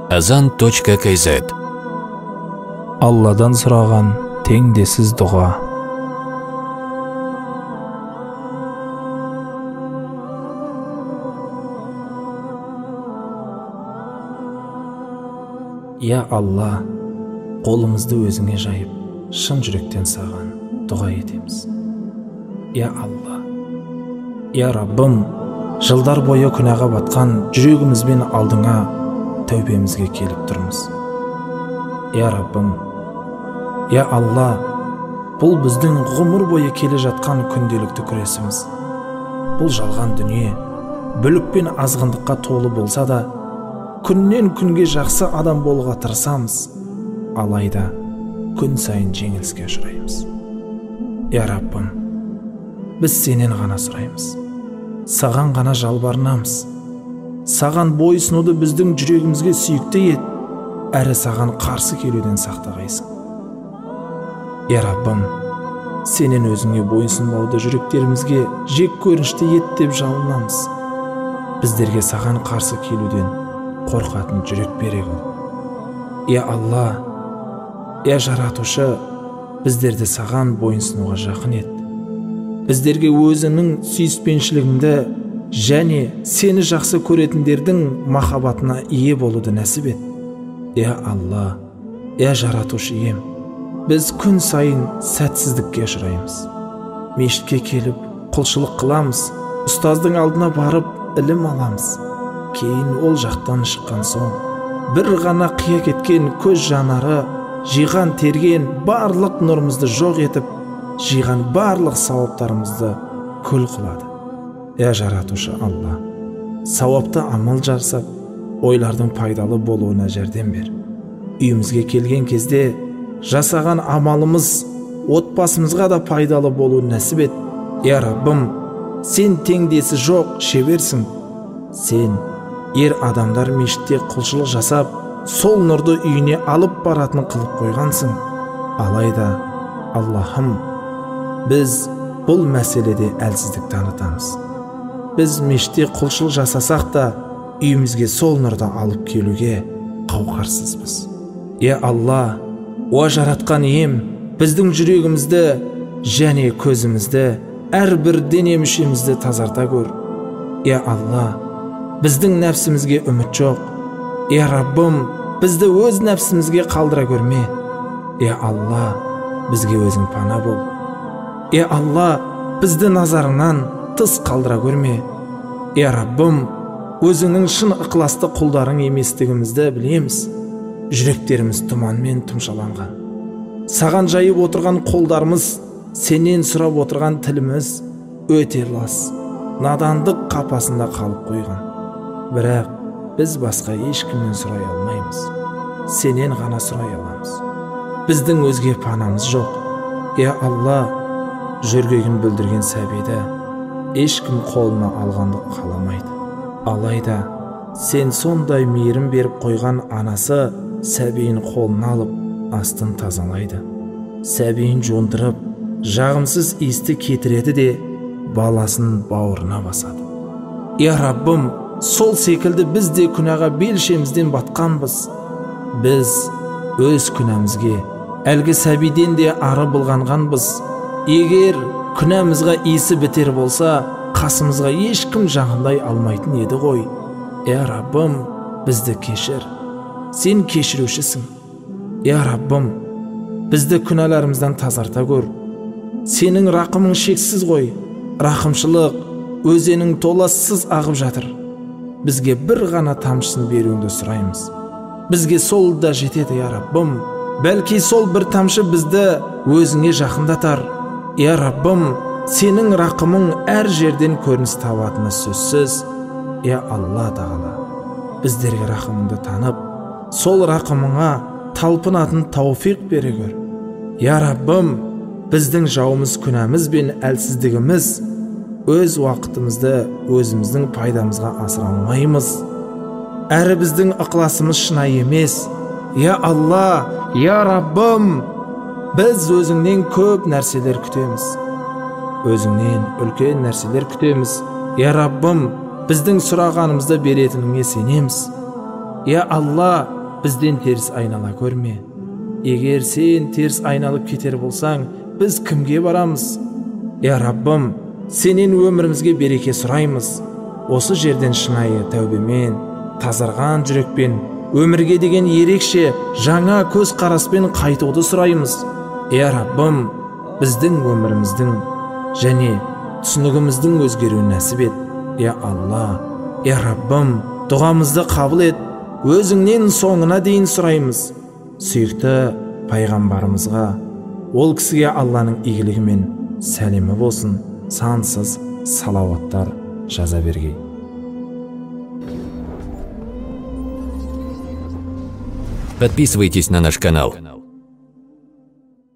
azan.kz. Алладан сұраған теңдессіз дұға. Я Алла, қолымызды өзіңе жайып, шын жүректен саған дұға етеміз. Я Алла, я Раббым, жылдар бойы күнәға батқан жүрегімізбен алдыңа тәубемізге келіп тұрмыз. Я Раббым, я Алла, бұл біздің ғұмыр бойы келе жатқан күнделікті күресіміз. Бұл жалған дүние, бүлік пен азғындыққа толы болса да, күннен күнге жақсы адам болуға тырысамыз, алайда күн сайын жеңіліске ұшыраймыз. Я Раббым, біз сенен ғана сұраймыз, саған ғана жалбарынамыз. Саған бойсынуды біздің жүрегімізге сүйікті ет, әрі саған қарсы келуден сақтағайсың. Я Раббым, сенен өзіңе бойсынбауды жүректерімізге жек көрінішті ет деп жалынамыз. Біздерге саған қарсы келуден қорқатын жүрек бере қыл. Я Алла, я Жаратушы, біздерді саған бойынсынуға жақын ет. Біздерге өзіңнің сүйіспеншілігіңді және сені жақсы көретіндердің махаббатына ие болуды нәсіп ет. Я Алла, я Жаратушы ием, біз күн сайын сәтсіздікке ұшыраймыз. Мешітке келіп, құлшылық қыламыз, ұстаздың алдына барып, ілім аламыз. Кейін ол жақтан шыққан соң, бір ғана қия кеткен көз жанары, жиған терген барлық нұрымызды жоқ етіп, жиған барлық сауаптарымызды күл қылады. Я Жаратушы Алла, сауапты амал жасап, ойлардың пайдалы болуына жәрдем бер. Үйімізге келген кезде жасаған амалымыз отбасымызға да пайдалы болуын нәсіп ет. Я Раббым, сен теңдесі жоқ шеберсің. Сен ер адамдар мешітте құлшылық жасап, сол нұрды үйіне алып баратын қылып қойғансың. Алайда, Аллахым, біз бұл мәселеде әлсіздік танытамыз. Біз мешітте құлшылық жасасақ та, үйімізге сол нұрды алып келуге қауқарсызбыз. Я Алла, о жаратқан ием, біздің жүрегімізді және көзімізді, әрбір дене мүшемізді тазарта көр. Я Алла, біздің нәпсімізге үміт жоқ. Я Раббым, бізді өз нәпсімізге қалдыра көрме. Я Алла, бізге өзің пана бол. Я Алла, бізді назарыңнан тыс қалдыра көрме. Я Раббым, өзіңнің шын ықыласты құлдарың еместігімізді білеміз. Жүректеріміз тұманмен тұмшаланған. Саған жайып отырған қолдарымыз, сенен сұрап отырған тіліміз өте лас, надандық қапасында қалып қойған. Бірақ біз басқа ешкімнен сұрай алмаймыз. Сенен ғана сұрай аламыз. Біздің өзге панамыз жоқ. Я Алла, жүргегін бүлдірген сәбиді ешкім қолына алғанды қаламайды. Алайда, сен сондай мейірім беріп қойған анасы сәбиін қолына алып, астын тазалайды. Сәбиін жуындырып, жағымсыз иісті кетіреді де, баласын бауырына басады. Я Раббым, сол секілді біз де күнәға белшемізден батқанбыз. Біз өз күнәмізге әлгі сәбиден де ары былғанғанбыз. Егер күнәмізға иісі бітер болса, қасымызға ешкім жағындай алмайтын еді ғой. Я Раббым, бізді кешір. Сен кешірушісің. Я Раббым, бізді күнәларымыздан тазарта көр. Сенің рақымың шексіз ғой. Рақымшылық өзенің толассыз ағып жатыр. Бізге бір ғана тамшысын беруіңді сұраймыз. Бізге сол да жетеді, я Раббым. Бәлки сол бір тамшы бізді өзіңе жақындатар. Я Раббым, сенің рақымың әр жерден көрініс табатыны сөзсіз. Я Алла Тағала, біздерге рақымыңды танып, сол рақымыңа талпынатын тауфиқ бере көр. Я Раббым, біздің жауымыз күнәміз бен әлсіздігіміз, өз уақытымызды өзіміздің пайдамызға асыра алмаймыз. Әрі біздің ықыласымыз шынайы емес. Я Алла, я Раббым, біз өзіңнен көп нәрселер күтеміз. Өзіңнен үлкен нәрселер күтеміз. Я Раббым, біздің сұрағанымызды беретініңе сенеміз. Я Алла, бізден теріс айнала көрме. Егер сен теріс айналып кетер болсаң, біз кімге барамыз? Раббым, сенен өмірімізге береке сұраймыз. Осы жерден шынайы тәубемен, тазарған жүрекпен, өмірге деген ерекше жаңа көз қараспен қайтуды сұраймыз. Раббым, біздің өміріміздің және түсінігіміздің өзгеруін нәсіп ет. Алла, Раббым, дұғамызды қабыл ет. Өзіңнен соңына дейін сұраймыз. Сүйікті пайғамбарымызға, ол кісіге Алланың игілігі мен сәлемі болсын, сансыз салауаттар жаза бергей. Подписывайтесь на наш канал.